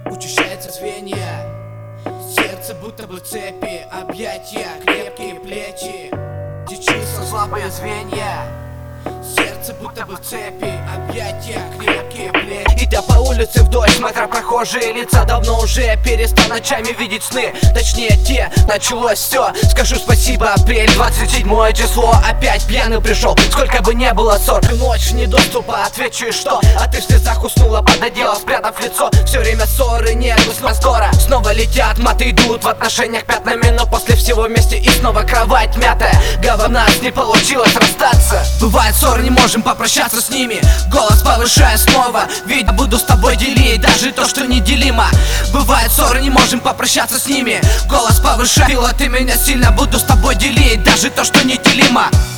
Учащается звенья, сердце будто бы цепи, объятия, крепкие плечи. Дичится слабые звенья, сердце будто бы цепи, объятия, крепкие плечи. Идя по улице вдоль, смотря прохожие лица, давно уже перестал ночами видеть сны. Точнее те, началось все. Скажу спасибо, апрель, 27 число. Опять пьяный пришел, сколько бы не было ссор. Ночь недоступа, отвечу и что? А ты в слезах уснула под одеяло, спрятав лицо. Все время ссоры, нервы, снова скоро. Снова летят, маты идут в отношениях пятнами. Но после всего вместе и снова кровать мятая. Говна, не получилось расстаться. Бывает ссоры, не можем попрощаться с ними. Голос повышая снова, ведь я буду с тобой делить даже то, что неделимо. Бывает ссоры, не можем попрощаться с ними. Голос повышая, ты меня сильно, буду с тобой делить даже то, что неделимо.